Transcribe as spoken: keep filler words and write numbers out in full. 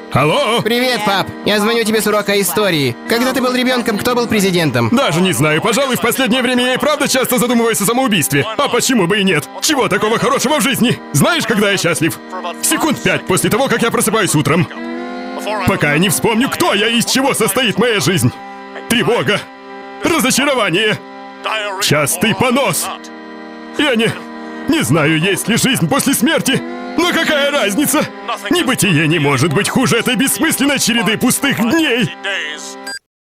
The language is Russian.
Алло? Привет, пап. Я звоню тебе с урока истории. Когда ты был ребенком, кто был президентом? Даже не знаю, пожалуй, в последнее время я и правда часто задумываюсь о самоубийстве. А почему бы и нет? Чего такого хорошего в жизни? Знаешь, когда я счастлив? Секунд пять после того, как я просыпаюсь утром. Пока я не вспомню, кто я и из чего состоит моя жизнь. Тревога. Разочарование. Частый понос. Я не... Не знаю, есть ли жизнь после смерти, но какая разница? Небытие не может быть хуже этой бессмысленной череды пустых дней.